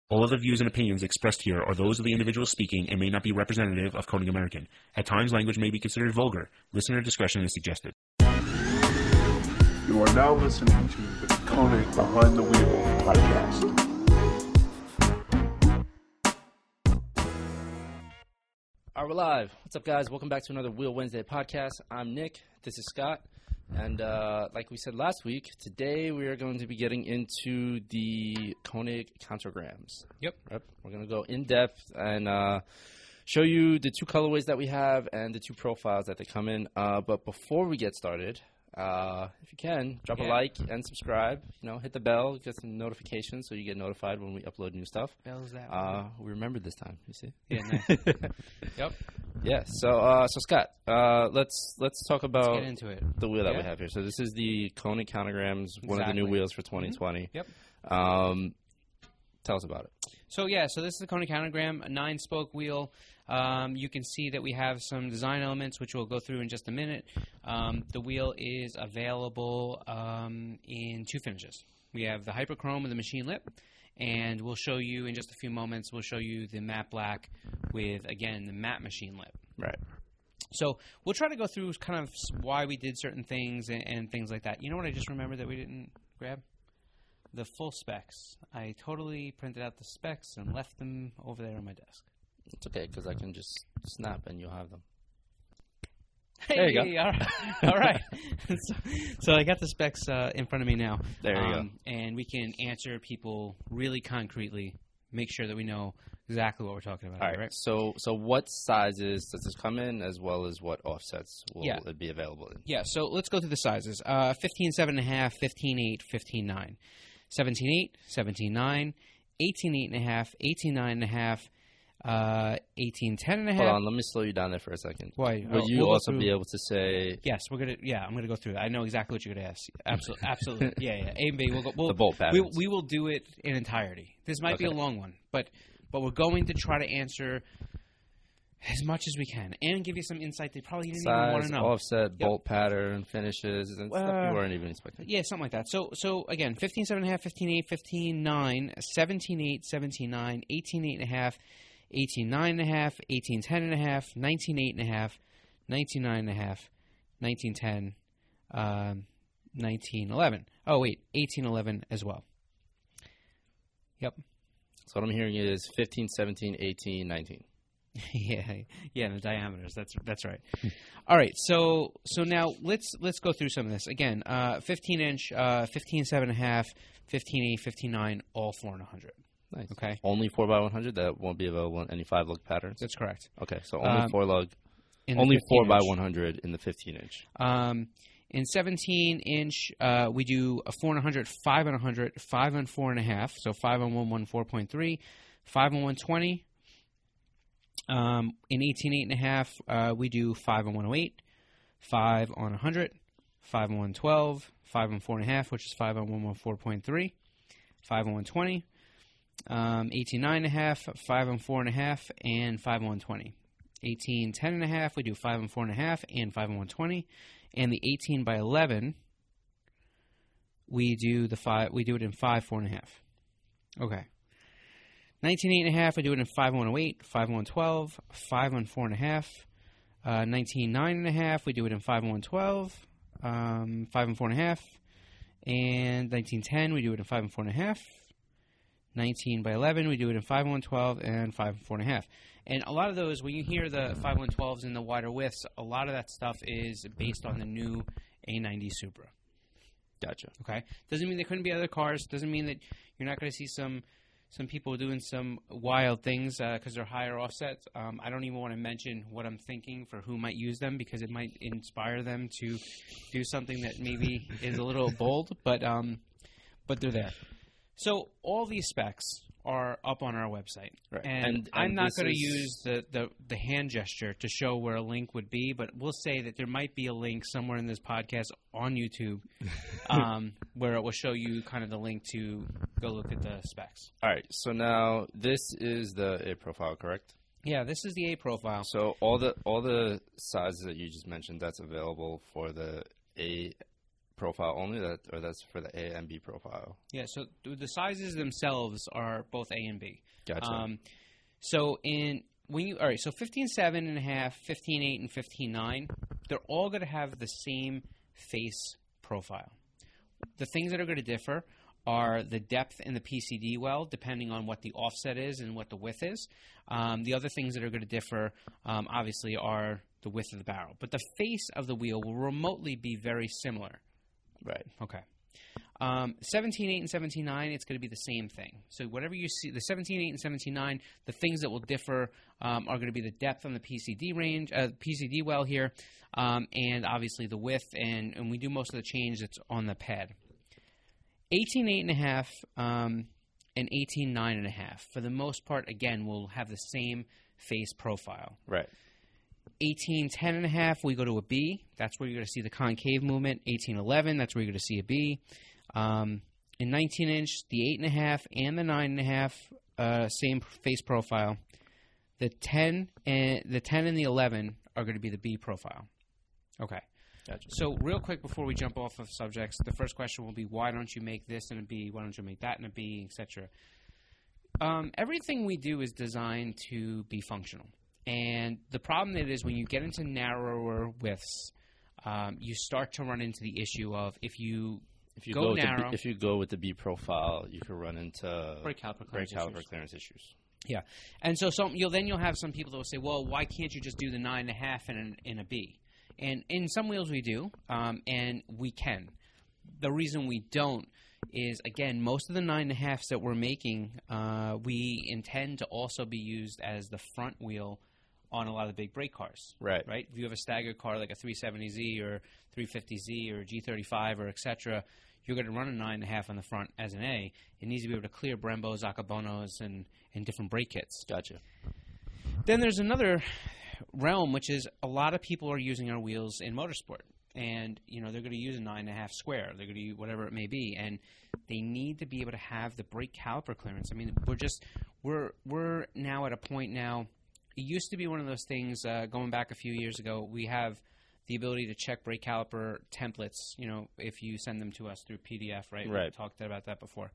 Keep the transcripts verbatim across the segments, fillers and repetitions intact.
All of the views and opinions expressed here are those of the individual speaking and may not be representative of Koenig American. At times, language may be considered vulgar. Listener discretion is suggested. You are now listening to the Koenig Behind the Wheel podcast. All right, we're live. What's up, guys? Welcome back to another Wheel Wednesday podcast. I'm Nick. This is Scott. And uh, like we said last week, today we are going to be getting into the Koenig countergrams. Yep. Yep. We're going to go in depth and uh, show you the two colorways that we have and the two profiles that they come in. Uh, but before we get started, uh, if you can, drop yeah. a like and subscribe. You know, hit the bell, get some notifications so you get notified when we upload new stuff. Bell's that. Uh, we remembered this time. You see? Yeah. Nice. Yep. Yeah. So, uh, so Scott, uh, let's let's talk about Let's get into it. the wheel that Yeah. we have here. So this is the Koenig countergrams, one of the new Exactly. wheels for twenty twenty. Yep. Um, tell us about it. So yeah, so this is the Koenig Countergram, a nine-spoke wheel. Um, you can see that we have some design elements, which we'll go through in just a minute. Um, the wheel is available um, in two finishes. We have the Hyperchrome with the machine lip, and we'll show you in just a few moments. We'll show you the matte black with, again, the matte machine lip. Right. So we'll try to go through kind of why we did certain things and, and things like that. You know what I just remembered that we didn't grab? The full specs. I totally printed out the specs and left them over there on my desk. It's okay because I can just snap and you'll have them. Hey, There you go. all right. All right. so, so I got the specs uh, in front of me now. There you um, go. And we can answer people really concretely, make sure that we know exactly what we're talking about. All here, right. right? So so what sizes does this come in, as well as what offsets will Yeah. it be available in? Yeah, so let's go through the sizes. Uh, fifteen seven and a half, fifteen eight, fifteen nine, seventeen eight, seventeen nine, eighteen eight and a half, eighteen nine and a half, uh, eighteen ten and a half. Hold on, let me slow you down there for a second. Why? Will Oh, you we'll go also through- be able to say Yes, we're gonna. Yeah, I'm gonna go through that. I know exactly what you're gonna ask. Absolutely, absolutely. Yeah, yeah. A and B. We'll go. We'll, the bolt we, patterns? we will do it in entirety. This might be a Okay. long one, but but we're going to try to answer as much as we can and give you some insight that probably you didn't even want Size, to know. offset, bolt pattern, finishes, and stuff Uh, you weren't even expecting. Yeah, something like that. So, so again, fifteen seven and a half, fifteen eight, fifteen nine, seventeen eight, seventeen nine, eighteen eight and a half, eighteen nine and a half, eighteen ten and a half, nineteen eight and a half, nineteen nine and a half, nineteen ten, um, nineteen eleven. Oh wait, eighteen eleven as well. Yep. So what I'm hearing is fifteen, seventeen, eighteen, nineteen. yeah, yeah, the diameters. That's that's right. All right, so so now let's let's go through some of this again. Uh, fifteen inch, uh, fifteen seven and a half, fifteen eight, fifteen nine, all four and a hundred. Nice. Okay. Only four by one hundred. That won't be available in any five lug patterns. That's correct. Okay, so only Um, four lug, In the only four by fifteen inch. one hundred in the fifteen inch. Um, in seventeen inch, uh, we do a four and a hundred, five and a hundred, five and four and a half. So five on one, one four point three, five on one twenty. Um, in eighteen eight and a half, uh, we do five on one oh eight, five on a hundred, five on one twelve, five on four and a half, which is five on one one four point three, five on one twenty. Um, eighteen nine and a half, five on four and a half, and five on one twenty. eighteen ten and a half, we do five on four and a half, and five on one twenty. And the eighteen by eleven, we do the five. We do it in five four and a half. Okay. nineteen eight and a half, we do it in five on one oh eight, five on one twelve, five on four and a half. Uh, nineteen nine and a half, we do it in five on one twelve, um, five on four and a half. And nineteen ten, we do it in five on four and a half. nineteen by eleven, we do it in five on one twelve and five on four and a half. And a lot of those, when you hear the five on one twelves and the wider widths, a lot of that stuff is based on the new A ninety Supra. Gotcha. Okay? Doesn't mean there couldn't be other cars. Doesn't mean that you're not going to see some some people doing some wild things because uh, they're higher offsets. Um, I don't even want to mention what I'm thinking for who might use them because it might inspire them to do something that maybe is a little bold, but um, but they're there. So all these specs are up on our website. Right. And, And- I'm and not this going to is- use the, the, the hand gesture to show where a link would be, but we'll say that there might be a link somewhere in this podcast on YouTube um, where it will show you kind of the link to go look at the specs. All right. So now this is the A profile, correct? Yeah, this is the A profile. So all the all the sizes that you just mentioned, that's available for the A profile only, that or that's for the A and B profile? Yeah, so th- the sizes themselves are both A and B. Gotcha. Um, so in when you all right, so fifteen seven and a half, fifteen eight, and fifteen nine, they're all going to have the same face profile. The things that are going to differ are the depth in the P C D well, depending on what the offset is and what the width is. Um, the other things that are going to differ, um, obviously, are the width of the barrel. But the face of the wheel will remotely be very similar. Right. Okay. Um, seventeen eight and seventeen nine, it's going to be the same thing. So whatever you see, the seventeen eight and seventeen nine, the things that will differ um, are going to be the depth on the P C D range, uh, P C D well here, um, and obviously the width, and, and we do most of the change that's on the pad. eighteen eight and a half um, and eighteen nine and a half, for the most part, again, will have the same face profile. Right. eighteen ten and a half, we go to a B. That's where you're going to see the concave movement. eighteen eleven, that's where you're going to see a B. Um, in nineteen inch, the eight and a half and the nine and a half, uh, same face profile. The ten and the ten and the eleven are going to be the B profile. Okay. Gotcha. So real quick before we jump off of subjects, the first question will be, why don't you make this in a B? Why don't you make that in a B, et cetera? Um, everything we do is designed to be functional. And the problem that is when you get into narrower widths, um, you start to run into the issue of if you If you go, go, with narrow, the B, if you go with the B profile, you could run into brake caliper brake clearance caliper issues. clearance issues. Yeah, and so some you'll then you'll have some people that will say, well, why can't you just do the nine and a half in an, in a B? And in some wheels we do, um, and we can. The reason we don't is, again, most of the nine and a halves that we're making, uh, we intend to also be used as the front wheel on a lot of the big brake cars. Right. Right. If you have a staggered car like a three seventy Z or three fifty Z or G thirty-five or et cetera, you're going to run a nine and a half on the front as an A. It needs to be able to clear Brembos, Akabonos, and and different brake kits. Gotcha. Then there's another realm, which is a lot of people are using our wheels in motorsport. And, you know, they're going to use a nine and a half square. They're going to use whatever it may be. And they need to be able to have the brake caliper clearance. I mean, we're just, we're, we're now at a point now. It used to be one of those things, uh, going back a few years ago, we have the ability to check brake caliper templates, you know, if you send them to us through P D F, right? Right. We've talked about that before.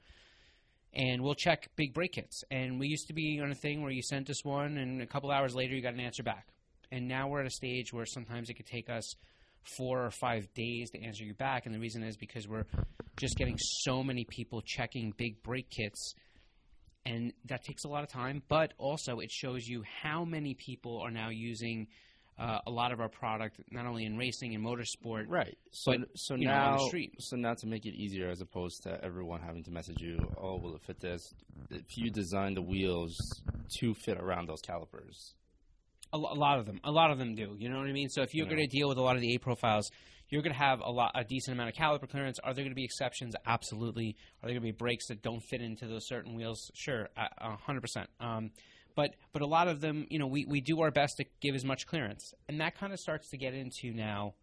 And we'll check big brake kits. And we used to be on a thing where you sent us one, and a couple hours later you got an answer back. And now we're at a stage where sometimes it could take us four or five days to answer you back. And the reason is because we're just getting so many people checking big brake kits. And that takes a lot of time. But also it shows you how many people are now using uh, a lot of our product, not only in racing and motorsport. Right. So But, so you know, now on the street. so now to make it easier, as opposed to everyone having to message you, oh, will it fit this? If you design the wheels to fit around those calipers. A, lo- a lot of them. A lot of them do. You know what I mean? So if you're Yeah. going to deal with a lot of the A profiles, you're going to have a lot, a decent amount of caliper clearance. Are there going to be exceptions? Absolutely. Are there going to be brakes that don't fit into those certain wheels? Sure, a a hundred percent. Um, but but a lot of them, you know, we we do our best to give as much clearance, and that kind of starts to get into now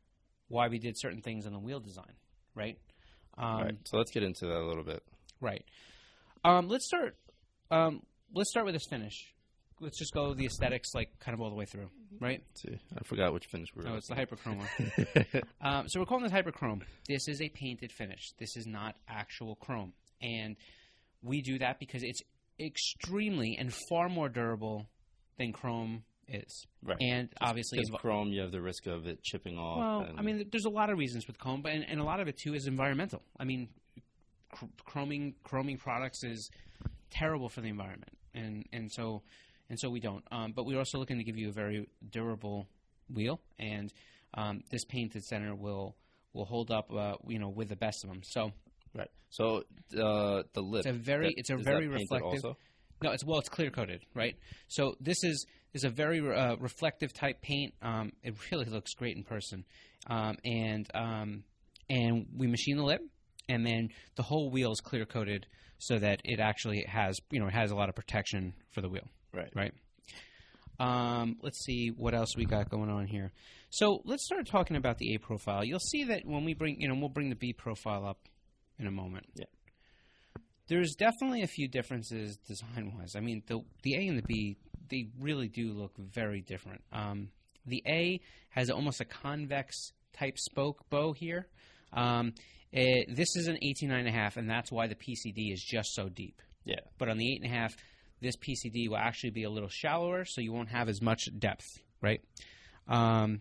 why we did certain things in the wheel design, right? Um, right. So let's get into that a little bit. Right. Um, let's start. Um, let's start with this finish. Let's just go the aesthetics, like kind of all the way through, right? Let's see, I forgot which finish we were. Oh, it's the looking hyperchrome. at. um, so we're calling this hyperchrome. This is a painted finish. This is not actual chrome, and we do that because it's extremely and far more durable than chrome is. Right. And obviously, Because invo- chrome, you have the risk of it chipping off. well, and, I mean, there's a lot of reasons with chrome, but and, and a lot of it too is environmental. I mean, chr- chroming chroming products is terrible for the environment, and and so. And so we don't. Um, but we're also looking to give you a very durable wheel, and um, this painted center will will hold up, uh, you know, with the best of them. So right. So uh, the lip. it's a very that- it's a is very that painted reflective. Also? No, it's well, it's clear coated, right? So this is is a very uh, reflective type paint. Um, it really looks great in person, um, and um, and we machine the lip, and then the whole wheel is clear coated so that it actually has, you know, it has a lot of protection for the wheel. Right. Right. Um, let's see what else we got going on here. So let's start talking about the A profile. You'll see that when we bring, you know, we'll bring the B profile up in a moment. Yeah. There's definitely a few differences design-wise. I mean, the the A and the B, they really do look very different. Um, the A has almost a convex type spoke bow here, Um, it, this is an eighteen nine and a half, and that's why the P C D is just so deep. Yeah. But on the eight and a half, this P C D will actually be a little shallower, so you won't have as much depth, right? Um,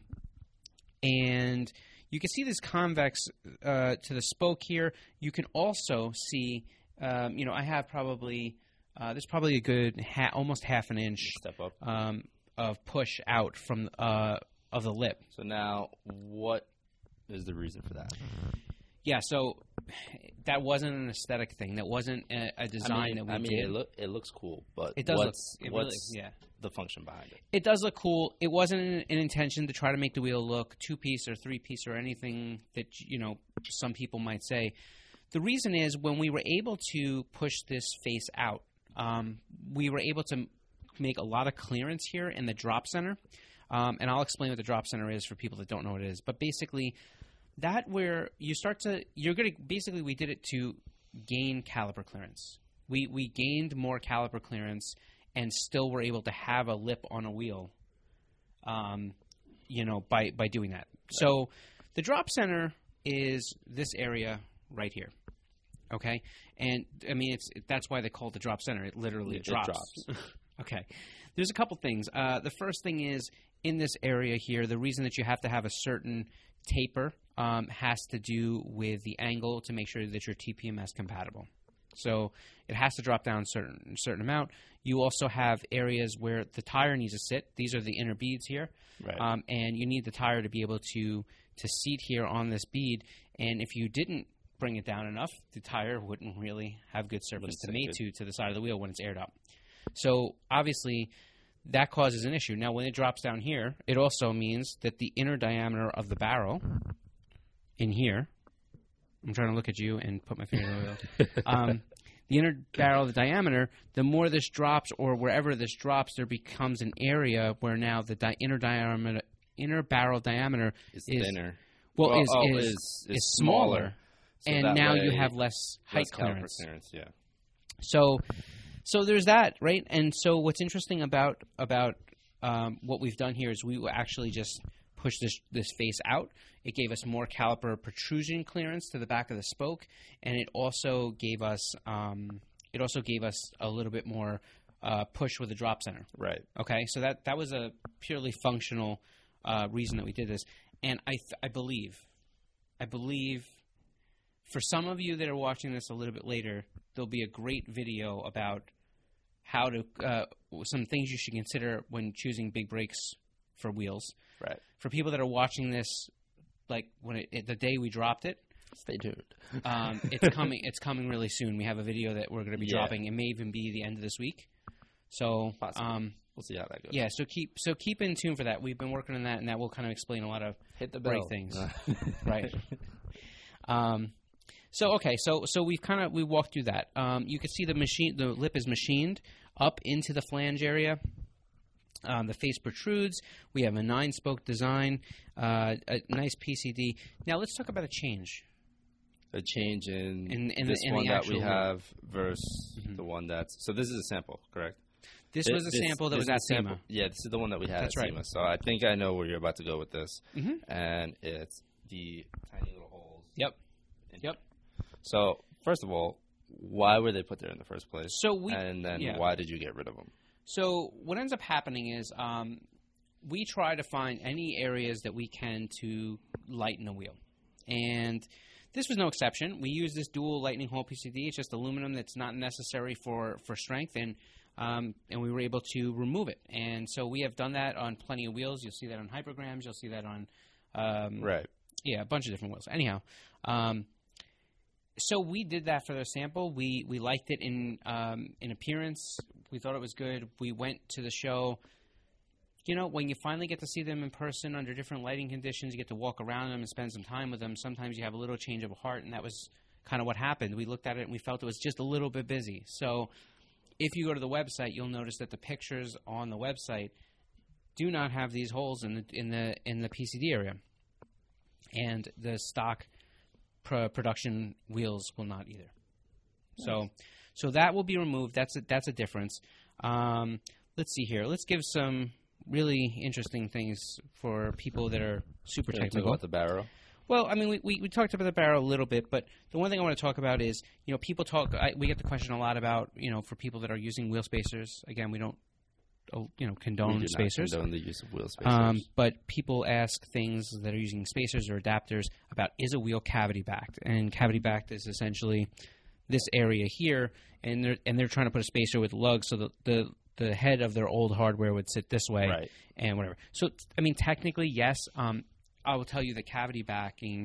and you can see this convex uh, to the spoke here. You can also see, um, you know, I have probably uh, there's probably a good ha- almost half an inch Step up. um, of push out from uh, of the lip. So now, what is the reason for that? Yeah, so that wasn't an aesthetic thing. That wasn't a, a design I mean, that we I mean, did. It, look, it looks cool, but It does what's, look. It what's really, yeah. the function behind it? It does look cool. It wasn't an, an intention to try to make the wheel look two-piece or three-piece or anything that, you know, some people might say. The reason is when we were able to push this face out, um, we were able to make a lot of clearance here in the drop center. Um, and I'll explain what the drop center is for people that don't know what it is. But basically, that where you start to – you're going to – basically, we did it to gain caliper clearance. We we gained more caliper clearance and still were able to have a lip on a wheel, um, you know, by, by doing that. Right. So the drop center is this area right here, okay? And, I mean, it's that's why they call it the drop center. It literally it drops. drops. Okay. There's a couple things. Uh, the first thing is in this area here, the reason that you have to have a certain taper um, has to do with the angle to make sure that you're T P M S compatible. So it has to drop down a certain, certain amount. You also have areas where the tire needs to sit. These are the inner beads here. Right. Um, and you need the tire to be able to, to seat here on this bead. And if you didn't bring it down enough, the tire wouldn't really have good surface to mate to to the side of the wheel when it's aired up. So obviously that causes an issue. Now when it drops down here, it also means that the inner diameter of the barrel in here, I'm trying to look at you and put my finger in the wheel. Um, the inner barrel, the diameter, the more this drops or wherever this drops, there becomes an area where now the di- inner diameter, inner barrel diameter is, is thinner. Well, well is, oh, is, is, is is smaller, so and now you way, have less height less clearance. clearance. Yeah. So, so there's that, right? And so what's interesting about about um, what we've done here is we actually just push this this face out. It gave us more caliper protrusion clearance to the back of the spoke, and it also gave us um, it also gave us a little bit more uh, push with the drop center. Right. Okay, so that that was a purely functional uh, reason that we did this, and I th- I believe, I believe, for some of you that are watching this a little bit later, there'll be a great video about how to uh, some things you should consider when choosing big brakes for wheels. Right. For people that are watching this, like when it, it, the day we dropped it, stay tuned. um, it's coming. It's coming really soon. We have a video that we're going to be yeah. dropping. It may even be the end of this week. So, um, we'll see how that goes. Yeah. So keep so keep in tune for that. We've been working on that, and that will kind of explain a lot of hit the brake bell things. Right. Um. So okay. So so we've kind of we walked through that. Um. You can see the machine. The lip is machined up into the flange area. Um, the face protrudes. We have a nine-spoke design, uh, a nice P C D. Now let's talk about a change. A change in, in, in this the, in one the that we actual have versus mm-hmm. the one that's... So this is a sample, correct? This Th- was a this, sample that this was at is a sample. SEMA. Yeah, this is the one that we had That's at right. SEMA. So I think I know where you're about to go with this. Mm-hmm. And it's the tiny little holes. Yep. in Yep. here. So, first of all, why were they put there in the first place? So we, and then yeah. why did you get rid of them? So what ends up happening is um, we try to find any areas that we can to lighten the wheel. And this was no exception. We use this dual lightning hole P C D. It's just aluminum that's not necessary for, for strength, and um, and we were able to remove it. And so we have done that on plenty of wheels. You'll see that on Hypergrams. You'll see that on um, right. Yeah, a bunch of different wheels. Anyhow, um, so we did that for the sample. We we liked it in um, in appearance. We thought it was good. We went to the show. You know, when you finally get to see them in person under different lighting conditions, you get to walk around them and spend some time with them. Sometimes you have a little change of heart, and that was kind of what happened. We looked at it, and we felt it was just a little bit busy. So if you go to the website, you'll notice that the pictures on the website do not have these holes in the in the in the P C D area, and the stock pr- production wheels will not either. Nice. So, so that will be removed. That's a, that's a difference. Um, let's see here. Let's give some really interesting things for people that are super Can technical. talk about the barrel? Well, I mean, we, we, we talked about the barrel a little bit, but the one thing I want to talk about is, you know, people talk, I, we get the question a lot about, you know, for people that are using wheel spacers. Again, we don't, oh, you know, condone we do spacers. Not condone the use of wheel spacers. Um, but people ask things that are using spacers or adapters about, is a wheel cavity backed? And cavity backed is essentially this area here, and they're, and they're trying to put a spacer with lugs so the, the, the head of their old hardware would sit this way Right. and whatever. So, I mean, technically, yes. Um, I will tell you the cavity backing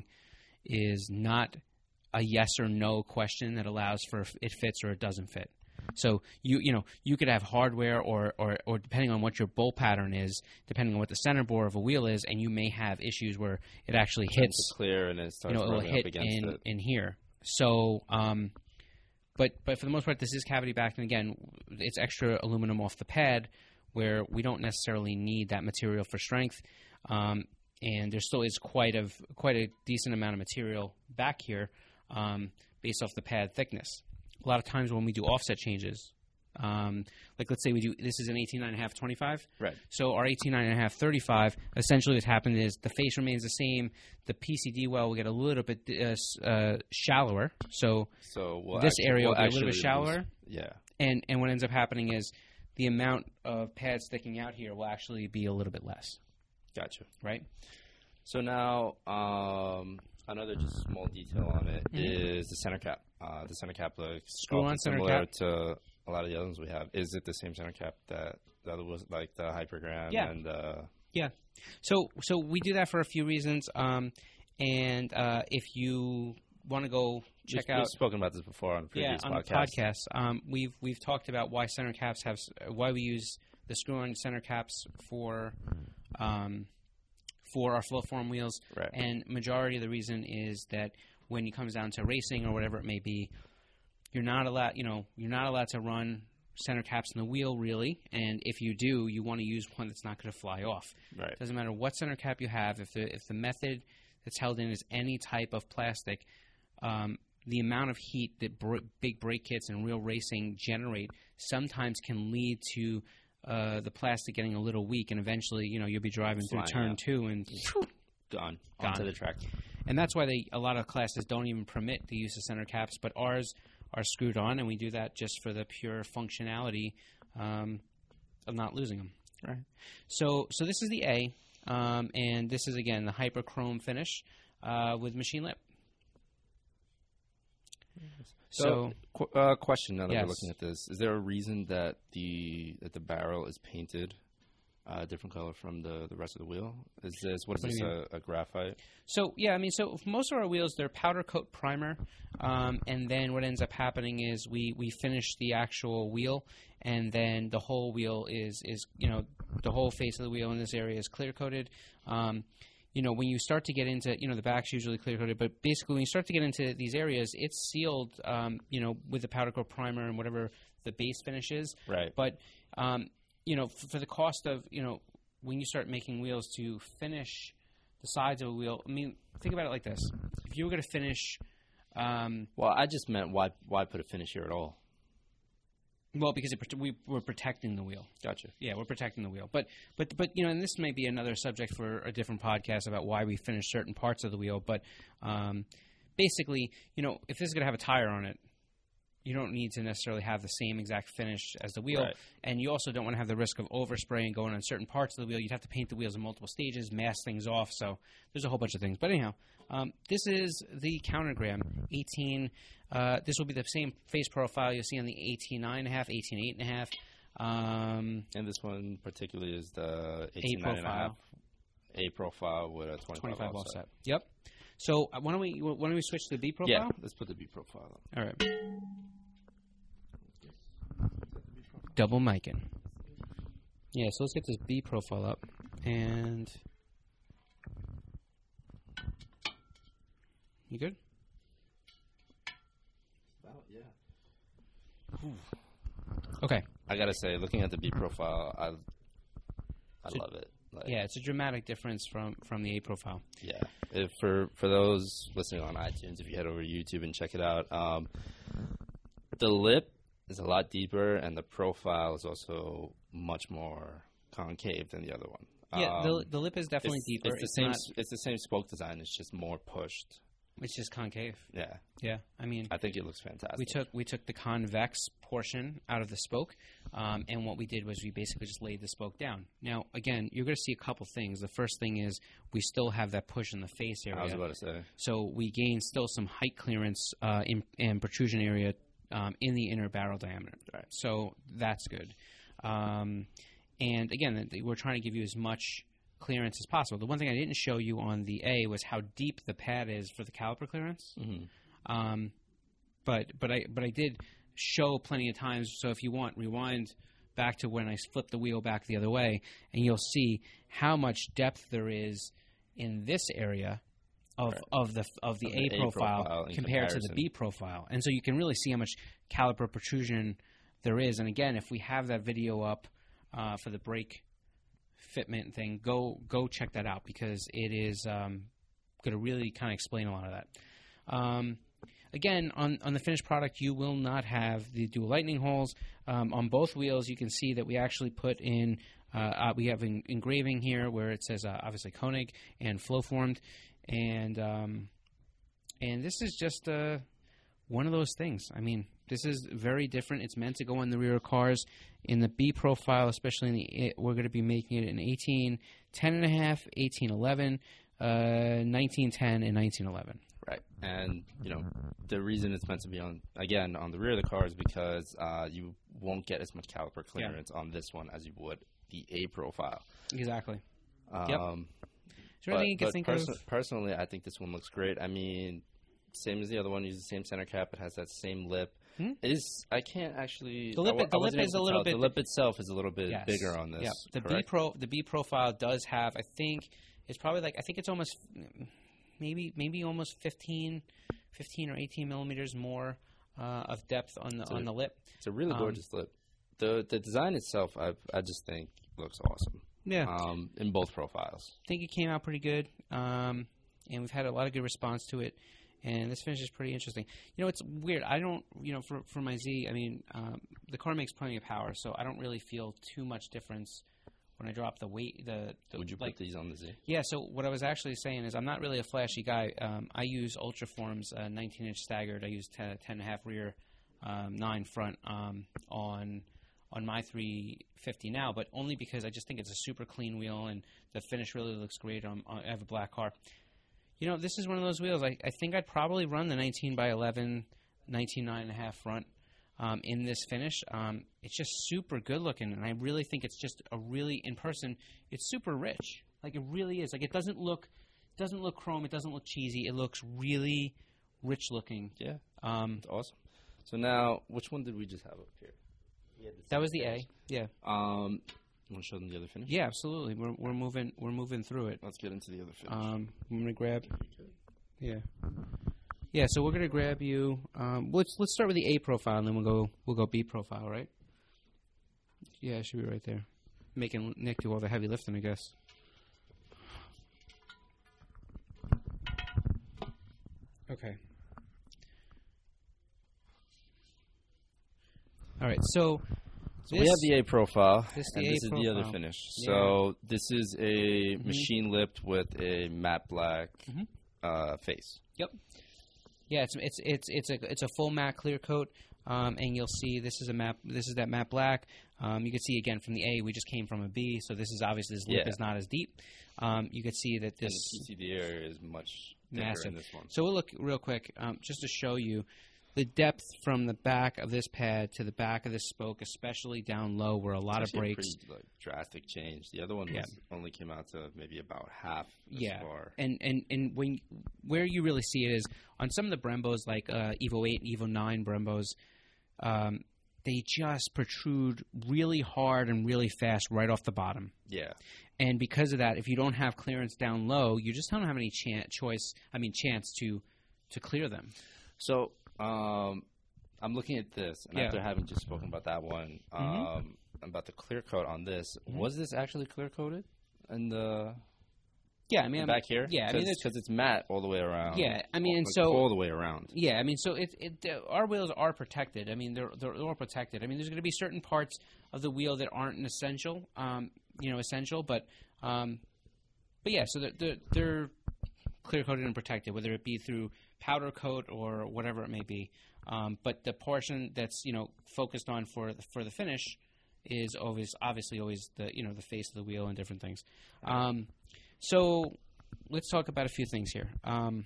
is not a yes or no question that allows for if it fits or it doesn't fit. So you you know you could have hardware or, or, or depending on what your bolt pattern is, depending on what the center bore of a wheel is, and you may have issues where it actually hits It's clear and it you starts know it'll rubbing hit up against in it. in here. So um, but but for the most part this is cavity backed, and again it's extra aluminum off the pad where we don't necessarily need that material for strength. Um, and there still is quite a quite a decent amount of material back here um, based off the pad thickness. A lot of times when we do offset changes, um, like let's say we do this is an eighteen nine and a half twenty-five. Right. So our eighteen nine and a half thirty-five, essentially what's happened is the face remains the same. The P C D well will get a little bit uh, uh, shallower. So So we'll this actually, area we'll will be a little bit actually shallower. lose- Yeah. and and what ends up happening is the amount of pad sticking out here will actually be a little bit less. Gotcha. Right. So now, um, another just small detail on it Mhm. is the center cap. Uh, the center cap looks Screw-on awfully center similar cap? to a lot of the other ones we have. Is it the same center cap that the other was like the Hypergram Yeah. and uh, Yeah. So so we do that for a few reasons. Um, and uh, if you want to go check we've, out, We've spoken about this before on a yeah, previous on podcast. the podcast, um, we've we've talked about why center caps have s- why we use the screw-on center caps for um, for our flow form wheels. Right. And majority of the reason is that when it comes down to racing or whatever it may be, you're not allowed, you know, you're not allowed to run center caps in the wheel really. And if you do, you want to use one that's not going to fly off. Right. Doesn't matter what center cap you have. If the if the method that's held in is any type of plastic, um, the amount of heat that br- big brake kits and real racing generate sometimes can lead to uh, the plastic getting a little weak, and eventually, you know, you'll be driving through Flying turn out. two and. Gone. Gone. Onto the track. And that's why they a lot of classes don't even permit the use of center caps, but ours are screwed on, and we do that just for the pure functionality um, of not losing them. Right. So, so this is the A, um, and this is again the hyperchrome finish uh, with machine lip. So, So, qu- uh, question now that Yes. we're looking at this: is there a reason that the that the barrel is painted a uh, different color from the, the rest of the wheel? Is this what is What do this you mean? a, a graphite? so yeah, I mean, so for most of our wheels, they're powder coat primer, um, and then what ends up happening is we, we finish the actual wheel, and then the whole wheel is is you know the whole face of the wheel in this area is clear coated. Um, you know, when you start to get into, you know, the back's usually clear coated, but basically when you start to get into these areas, it's sealed, um, you know, with the powder coat primer and whatever the base finish is. Right. But, um, you know, for, for the cost of, you know, when you start making wheels to finish the sides of a wheel, I mean, think about it like this. If you were going to finish, um, Well, I just meant why why put a finish here at all? well, because it, prote- we, we're protecting the wheel. Gotcha. Yeah, we're protecting the wheel. But, but, but you know, and this may be another subject for a different podcast about why we finish certain parts of the wheel. But um, basically, you know, if this is going to have a tire on it, you don't need to necessarily have the same exact finish as the wheel. Right. And you also don't want to have the risk of overspray and going on certain parts of the wheel. You'd have to paint the wheels in multiple stages, mask things off. So there's a whole bunch of things. But anyhow, um, this is the Countergram eighteen. Uh, this will be the same face profile you'll see on the eighteen nine and a half, eighteen eight and a half. Um, And this one particularly is the A eighteen nine and a half profile. A profile with a twenty-five, twenty-five offset. offset. Yep. So uh, why don't we why don't we switch to the B profile? Yeah, let's put the B profile up. All right. Double micing. Yeah, so let's get this B profile up. And you good? About, yeah. Okay. I gotta say, looking at the B profile, I I So- love it. Like, Yeah, it's a dramatic difference from, from the A profile. Yeah. If for for those listening on iTunes, if you head over to YouTube and check it out, um, the lip is a lot deeper, and the profile is also much more concave than the other one. Yeah, Um, the the lip is definitely it's, deeper. It's the same. not, It's the same spoke design. It's just more pushed. it's just concave. Yeah, Yeah, I mean, I think it looks fantastic. we took we took the convex portion out of the spoke, um, and what we did was we basically just laid the spoke down. Now, again, you're going to see a couple things. The first thing is we still have that push in the face area. I was about to say. So we gain still some height clearance uh, in, and protrusion area um, in the inner barrel diameter. Right. So that's good. Um, and again, th- th- we're trying to give you as much clearance as possible. The one thing I didn't show you on the A was how deep the pad is for the caliper clearance. Mm-hmm. Um, but but I but I did show plenty of times. So if you want, rewind back to when I flip the wheel back the other way, and you'll see how much depth there is in this area of Right. of the of the, Of A, the A profile, profile in compared to the comparison. B profile, and so you can really see how much caliper protrusion there is. And again, if we have that video up uh, for the brake fitment thing, go go check that out because it is um, going to really kind of explain a lot of that. Um, again, on, on the finished product, you will not have the dual lightning holes. Um, on both wheels, you can see that we actually put in, uh, uh, we have an engraving here where it says uh, obviously Koenig and flow formed. And, um, and this is just uh, one of those things. I mean, this is very different. It's meant to go on the rear of cars. In the B profile, especially in the, it, we're going to be making it in eighteen ten and a half, eighteen eleven, uh, nineteen ten, and nineteen eleven. Right, and you know the reason it's meant to be on again on the rear of the car is because uh, you won't get as much caliper clearance on this one as you would the A profile. Exactly. Um, Yep. Is there anything you can but think perso- of? personally, I think this one looks great. I mean, same as the other one, uses the same center cap. It has that same lip. Hmm? It is. I can't actually. The lip- I, wa- the I wasn't lip is able a to little tell. bit- The lip itself is a little bit Yes. bigger on this. Yeah. The B correct? pro, the B profile does have. I think it's probably like I think it's almost maybe maybe almost fifteen, fifteen or eighteen millimeters more uh, of depth on the So on the lip. It's a really Um, gorgeous lip. The the design itself, I I just think looks awesome. Yeah. Um, in both profiles. I think it came out pretty good, um, and we've had a lot of good response to it. And this finish is pretty interesting. You know, it's weird. I don't, you know, for for my Z, I mean, um, the car makes plenty of power, so I don't really feel too much difference when I drop the weight. The, the Would you like, put these on the Z? Yeah. So what I was actually saying is, I'm not really a flashy guy. Um, I use Ultraforms uh, nineteen inch staggered. I use ten, ten and a half rear, um, nine front um, on on my three fifty now, but only because I just think it's a super clean wheel and the finish really looks great. On, on I have a black car. You know, this is one of those wheels. I, I think I'd probably run the nineteen by eleven, nineteen nine and a half front um, in this finish. Um, it's just super good looking, and I really think it's just a really, in person, it's super rich. Like, it really is. Like, it doesn't look, it doesn't look chrome. It doesn't look cheesy. It looks really rich looking. Yeah. Um, It's awesome. So now, which one did we just have up here? that was the A. Yeah. Um, you want to show them the other finish? Yeah, absolutely. We're we're moving we're moving through it. Let's get into the other finish. Um, I'm gonna grab. Yeah. Yeah. So we're gonna grab you. Um, let's let's start with the A profile, and then we'll go we'll go B profile, right? Yeah, it should be right there. Making Nick do all the heavy lifting, I guess. Okay. All right. So. So we have the A profile, this and the A this is the other profile. finish. Yeah. So this is a Mhm. machine lipped with a matte black Mhm. uh, face. Yep. Yeah, it's it's it's it's a it's a full matte clear coat, um, and you'll see this is a matte. This is that matte black. Um, you can see again from the A, we just came from a B, so this is obviously this lip Yeah. is not as deep. Um, you can see that And this the P C D area is much thicker massive. in this one. So we'll look real quick, um, just to show you the depth from the back of this pad to the back of this spoke, especially down low where a lot It's of actually a brakes. pretty, like, drastic change. The other one Yeah. was, only came out to maybe about half as Yeah, far. and and and when where you really see it is on some of the Brembos, like uh, Evo eight, Evo nine Brembos, um, they just protrude really hard and really fast right off the bottom. Yeah. And because of that, if you don't have clearance down low, you just don't have any chan- choice. I mean, chance to to clear them. So um, I'm looking at this, and Yeah. after having just spoken about that one, um, Mhm. about the clear coat on this, Mhm. was this actually clear coated in the Yeah, I mean, back here? Yeah, I mean, it's, because it's matte all the way around. Yeah, I mean, and like, so- all the way around. yeah, I mean, so it, it uh, our wheels are protected. I mean, they're they're all protected. I mean, there's going to be certain parts of the wheel that aren't an essential, um, you know, essential, but Um, but yeah, so they're, they're, they're clear coated and protected, whether it be through powder coat or whatever it may be. Um, but the portion that's you know focused on for the, for the finish is always obviously always the you know the face of the wheel and different things. Um, so let's talk about a few things here. Um,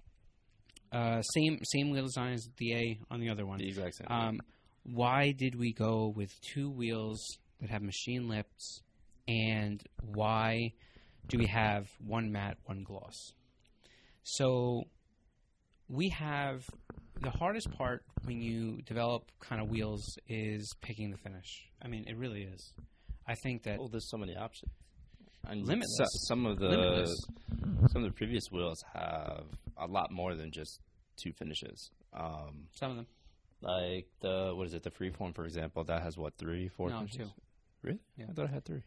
uh, same same wheel design as the A on the other one. The exact same. Um, why did we go with two wheels that have machine lips, and why do we have one matte, one gloss? So we have the hardest part when you develop kind of wheels is picking the finish. I mean, it really is. I think that Well, there's so many options. And Limitless. so- some of the Limitless. some of the previous wheels have a lot more than just two finishes. Um, some of them, like the what is it? The Freeform, for example, that has what three, four? no, finishes? two. Really? Yeah. I thought it had three.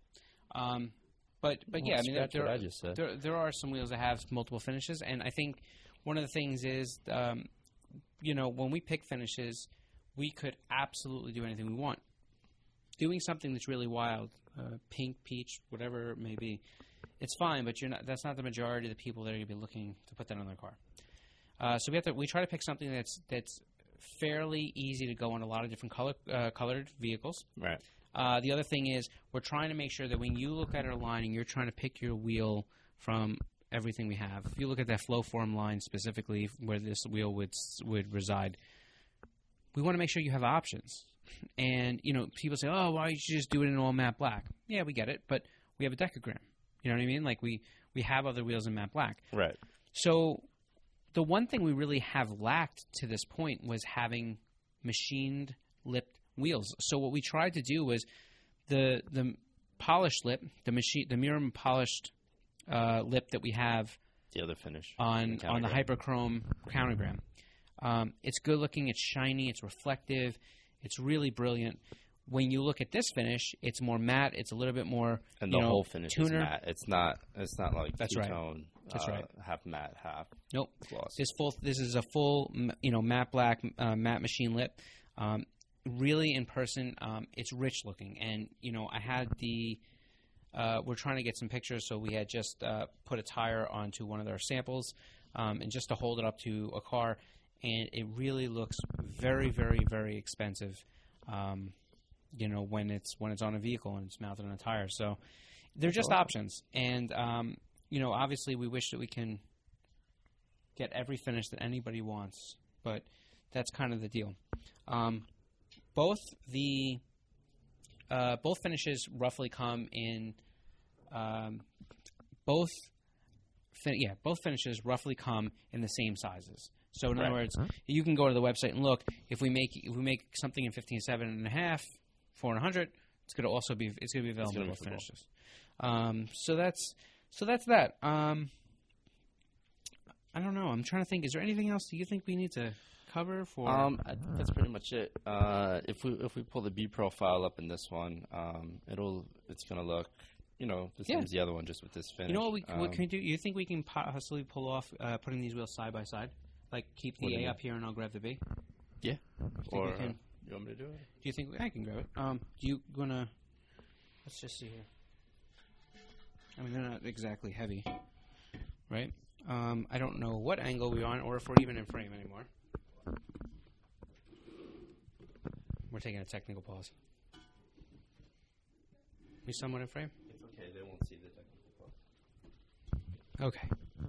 Um, but but Well, yeah, I mean, there, scratch what there, I just said. there there are some wheels that have multiple finishes, and I think one of the things is, um, you know, when we pick finishes, we could absolutely do anything we want. Doing something that's really wild, uh, pink, peach, whatever it may be, it's fine, but you're not. That's not the majority of the people that are going to be looking to put that on their car. Uh, so we have to. We try to pick something that's that's fairly easy to go on a lot of different color uh, colored vehicles. Right. Uh, the other thing is we're trying to make sure that when you look at our line and you're trying to pick your wheel from everything we have, if you look at that Flowform line specifically where this wheel would would reside, we want to make sure you have options. And, you know, people say, oh, why don't you just do it in all matte black? Yeah, we get it, but we have a decagram. You know what I mean? Like, we, we have other wheels in matte black. Right. So the one thing we really have lacked to this point was having machined lipped wheels. So what we tried to do was the the polished lip, the machine, the Mirum polished uh, lip that we have The other finish on The on the countergram. Hyperchrome countergram. Um, it's good looking. It's shiny. It's reflective. It's really brilliant. When you look at this finish, it's more matte. It's a little bit more and you the know, whole finish tuner. is matte. It's not. It's not like That's right. two-tone. That's uh, right. Half matte, half Nope. gloss. This full. This is a full, m- you know, matte black, uh, matte machine lip. Um, really, in person, um, it's rich looking. And you know, I had the. Uh, we're trying to get some pictures, so we had just uh, put a tire onto one of our samples, um, and just to hold it up to a car, and it really looks very, very, very expensive. Um, you know, when it's when it's on a vehicle and it's mounted on a tire. So they're just options, and um, you know, obviously, we wish that we can get every finish that anybody wants, but that's kind of the deal. Um, both the uh, both finishes roughly come in um, both fin- yeah both finishes roughly come in the same sizes. So in Right. other words, you can go to the website and look. If we make if we make something in fifteen seven and a half, four and a hundred, it's going to also be it's going to be available gonna in be both for both. finishes. Um, so that's so that's that. Um, I don't know. I'm trying to think. Is there anything else do you think we need to cover for? Um, I think that's pretty much it. Uh, if we if we pull the B profile up in this one, um, it'll it's gonna look, you know, the same Yeah. as the other one, just with this finish. you know what we um, what can we do? You think we can possibly pull off uh, putting these wheels side by side? Like keep What do the you A mean? up here and I'll grab the B. Yeah. we Or can- uh, you want me to do it? Do you think I can grab it? Um, do you gonna? Let's just see here. I mean, they're not exactly heavy, right? Um, I don't know what angle we're on, or if we're even in frame anymore. We're taking a technical pause. We somewhat in frame? It's okay. They won't see the technical part. Okay.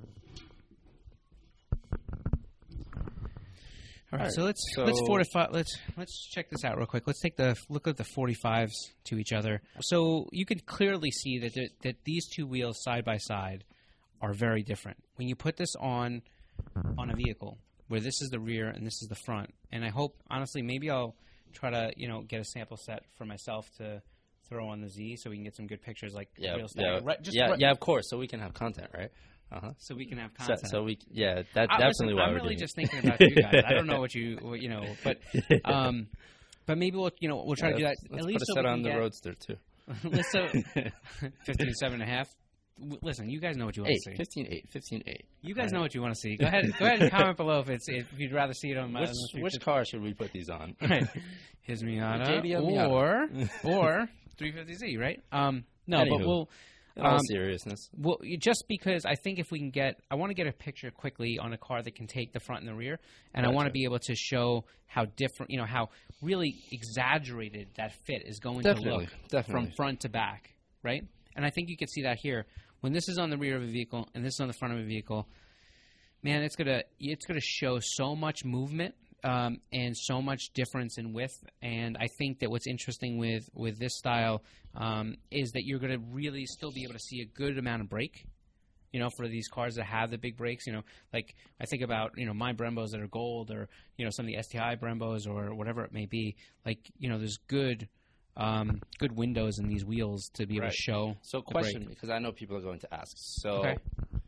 All right, All so right, let's so- let's fortify. Let's let's check this out real quick. Let's take the look at the forty-fives to each other. So you can clearly see that there, that these two wheels side by side are very different. When you put this on on a vehicle, where this is the rear and this is the front, and I hope honestly maybe I'll try to you know get a sample set for myself to throw on the Z so we can get some good pictures like Yeah. real Yeah. right, just yeah. right- Yeah. Of course. So we can have content, right? Uh huh. so we can have So, content. so we yeah. That's I, definitely listen, why I'm we're really doing just it. thinking about you guys. I don't know what you, what, you know, but um, but maybe we'll, you know, we'll try Yeah, to do that let's- at let's least put a so set we on can the get, roadster too. let's so fifteen seven and a half. W- Listen, you guys know what you want Eight, to see. fifteen eight, fifteen eight. You guys know what you want to see. Go ahead, go ahead and comment below if it's if you'd rather see it on my. Which on the which car should we put these on? right. His Miata J D M Miata. or or three fifty Z, right? Um, no, but Anywho. we'll In all Um, seriousness. Well, you- just because I think if we can get, I want to get a picture quickly on a car that can take the front and the rear, and I want to Gotcha. be able to show how different, you know, how really exaggerated that fit is going Definitely, to look definitely. from front to back, right? And I think you can see that here. When this is on the rear of a vehicle and this is on the front of a vehicle, man, it's gonna it's gonna show so much movement um, and so much difference in width. And I think that what's interesting with with this style um, is that you're gonna really still be able to see a good amount of brake. You know, for these cars that have the big brakes, you know, like I think about, you know, my Brembos that are gold, or, you know, some of the S T I Brembos or whatever it may be. Like, you know, there's good um, good windows in these wheels to be able Right. to show. So, the question, brake. because I know people are going to ask. So, Okay.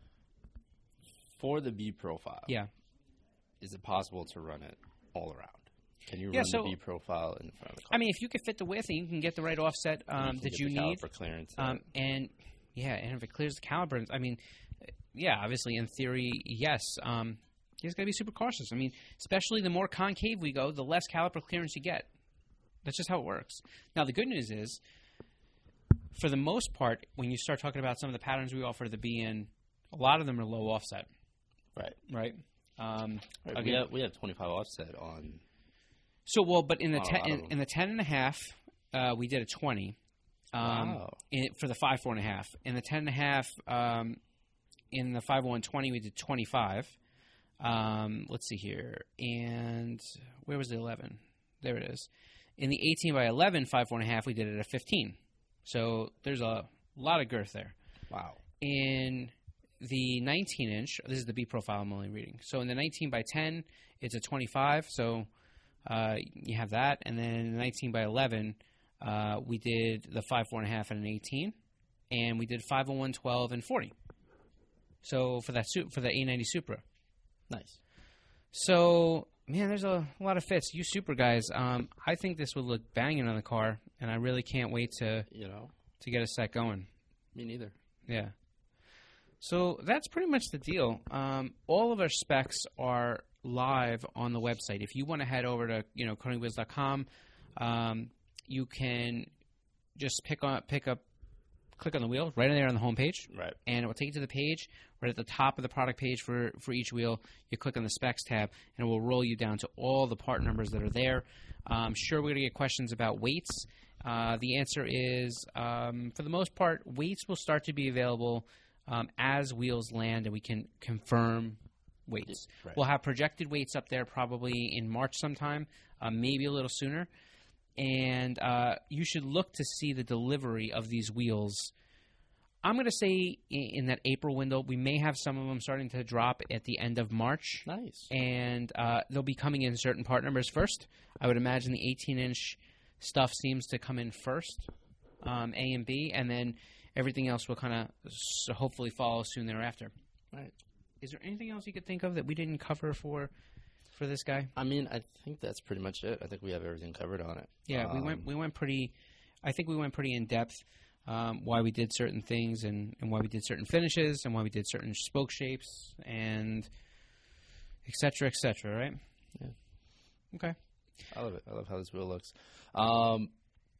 for the B profile, Yeah. is it possible to run it all around? Can you Yeah, run so- the B profile in the front of the car? I mean, if you can fit the width and you can get the right offset And um, can that get you the need, caliper clearance. um, and yeah, and if it clears the caliper, I mean, yeah, obviously in theory, yes. Um, you just got to be super cautious. I mean, especially the more concave we go, the less caliper clearance you get. That's just how it works. Now, the good news is, for the most part, when you start talking about some of the patterns we offer the B in, a lot of them are low offset, right. right? Um, Right, we, again- have, we have twenty-five offset on. So, well, but in the Oh, ten, I in, don't- in the ten and a half, uh, we did a twenty. Um, Wow. in, for the five four and a half. In the ten and a half, um, in the five one twenty, we did twenty-five. Um, let's see here, and where was the eleven? There it is. In the eighteen by eleven five four and a half, we did it at fifteen. So there's a lot of girth there. Wow. In the nineteen inch, this is the B profile I'm only reading. So in the nineteen by ten, it's a twenty-five. So uh, you have that, and then in the nineteen by eleven, uh, we did the five four and a half and an eighteen, and we did five oh one twelve and forty. So for that su- for the A ninety Supra. Nice. So man, there's a lot of fits. You Supra guys, um, I think this would look banging on the car, and I really can't wait to You know, to get a set going. me neither. Yeah. So that's pretty much the deal. Um, all of our specs are live on the website. If you want to head over to you know koenig wheels dot com, um, you can just pick on pick up, click on the wheel right in there on the home page, Right. and it will take you to the page. Right at the top of the product page for, for each wheel, you click on the specs tab, and it will roll you down to all the part numbers that are there. I'm sure we're going to get questions about weights. Uh, the answer is, um, for the most part, weights will start to be available um, as wheels land, and we can confirm weights. Right. We'll have projected weights up there probably in March sometime, uh, maybe a little sooner. And uh, you should look to see the delivery of these wheels. I'm going to say in, in that April window, we may have some of them starting to drop at the end of March. Nice. And uh, they'll be coming in certain part numbers first. I would imagine the eighteen inch stuff seems to come in first, um, A and B, and then everything else will kind of s- hopefully follow soon thereafter. Right. Is there anything else you could think of that we didn't cover for for this guy? I mean, I think that's pretty much it. I think we have everything covered on it. Yeah, we Um, went we went pretty. I think we went pretty in depth. Um, why we did certain things and, and why we did certain finishes and why we did certain spoke shapes and et cetera, et cetera, right? Yeah. Okay. I love it. I love how this wheel looks. Um,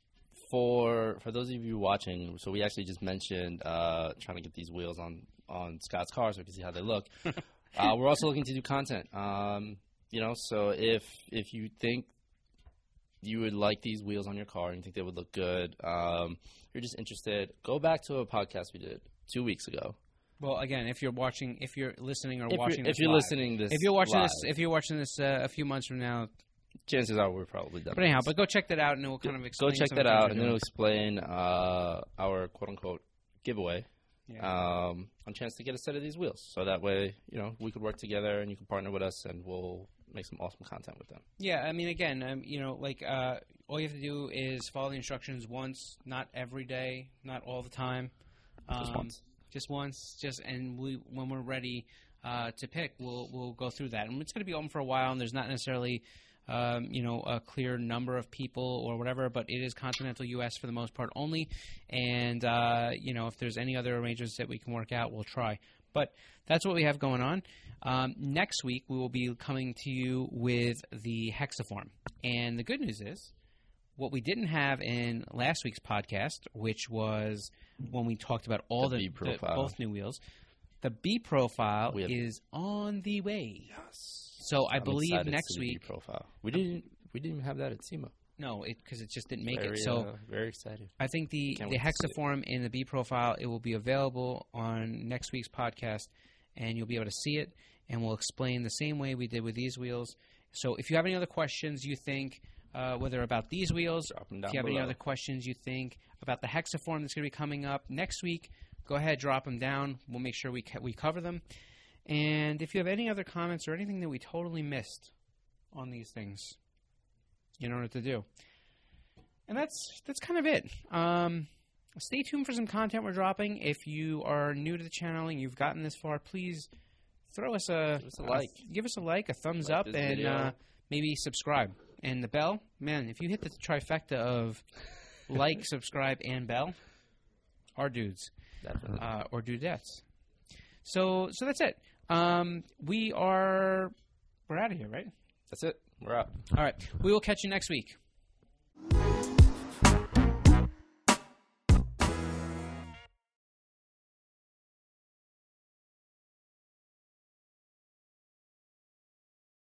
for for those of you watching, so we actually just mentioned uh, trying to get these wheels on, on Scott's car so we can see how they look. uh, we're also looking to do content. Um, you know, so if if you think you would like these wheels on your car and you think they would look good, um, you're just interested, go back to a podcast we did two weeks ago. Well, again, if you're watching, if you're listening or If watching, you're, this if you're live, listening this, if you're watching live, this, if you're watching this uh, a few months from now, chances are we're probably done. but anyhow, but go check that out and it will kind of Go explain. check some of that the things out, we're and then doing. it'll explain uh, our quote unquote giveaway Yeah. um, on chance to get a set of these wheels. So that way, you know, we could work together, and you can partner with us, and we'll make some awesome content with them. Yeah, I mean, again, um, you know, like uh, all you have to do is follow the instructions once, not every day, not all the time. Um, Just once. Just once, just and we when we're ready uh, to pick, we'll we'll go through that, and it's going to be open for a while, and there's not necessarily. Um, you know, a clear number of people or whatever, but it is continental U S for the most part only. And, uh, you know, if there's any other arrangements that we can work out, we'll try. But that's what we have going on. Um, next week, we will be coming to you with the Hexaform. And the good news is what we didn't have in last week's podcast, which was when we talked about all The the, B profile. the both new wheels, the B profile We have- is on the way. Yes. So I I'm believe excited to next see the B week. profile. We didn't. We didn't even have that at SEMA. No, because it, just didn't make Very, it. So uh, very excited. I think the Can't the wait to see it. hexaform in the B profile, it will be available on next week's podcast, and you'll be able to see it, and we'll explain the same way we did with these wheels. So if you have any other questions you think, uh, whether about these wheels, Drop them if down you have any below. other questions you think about the hexaform that's going to be coming up next week, go ahead, drop them down. We'll make sure we co- we cover them. And if you have any other comments or anything that we totally missed on these things, you know what to do. And that's that's kind of it. Um, stay tuned for some content we're dropping. If you are new to the channel and you've gotten this far, please throw us a, Give us a like. give us a like, a thumbs Like up, this and video. uh, maybe subscribe. And the bell, man, if you hit the trifecta of like, subscribe, and bell, our dudes Definitely. uh, or dudettes. So so that's it. Um, we are we're out of here, right? That's it. We're out. All right. We will catch you next week.